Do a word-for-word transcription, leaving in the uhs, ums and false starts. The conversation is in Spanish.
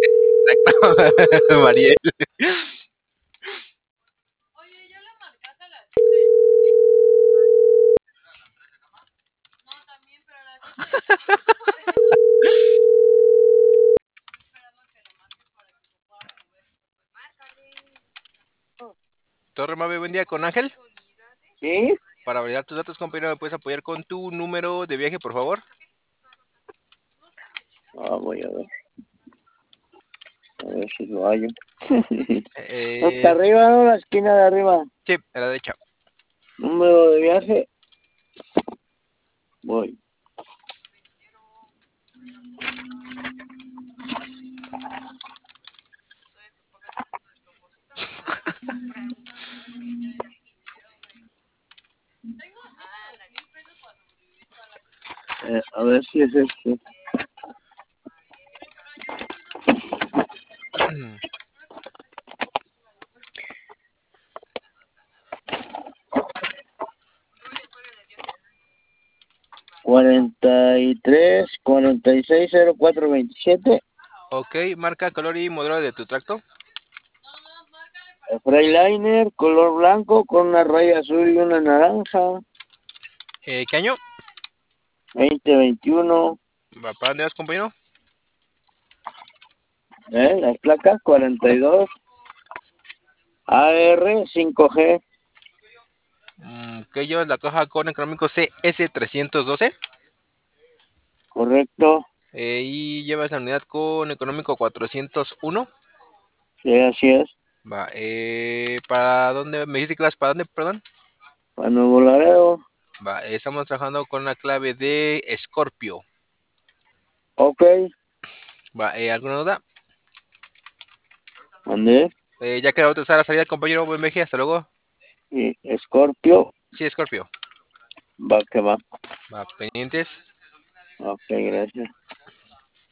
Exacto, Mariel. Torre Mave, buen día con Ángel. ¿Sí? Para validar tus datos, compañero, ¿me puedes apoyar con tu número de viaje, por favor? Ah, voy a ver. A ver si lo hallo. Hasta Es... arriba, ¿no? La esquina de arriba. Sí, a la derecha. Número de viaje. Voy. Eh, a ver si es este. cuarenta y tres, cuarenta y seis, cero cuatro veintisiete. Ok, marca, color y modelo de tu tracto. Freightliner, color blanco con una raya azul y una naranja. Eh, ¿Qué año? veinte veintiuno. ¿Va para dónde vas, compañero? ¿Eh? Las placas cuarenta y dos. A R cinco G. Mm, ¿Qué llevas la caja con económico C S trescientos doce? Correcto. Eh, y llevas la unidad con económico cuatrocientos uno. Sí, así es. Va, eh, ¿para dónde? Me dijiste que vas para dónde, perdón. Para Nuevo Laredo. Va, eh, estamos trabajando con la clave de Scorpio. Ok. Va, eh, ¿alguna duda? ¿Dónde? Eh, ya queda utilizar la salida, compañero. Buen viaje, hasta luego. Sí, Scorpio. Sí, Scorpio. Va que va. Va, pendientes. Ok, gracias.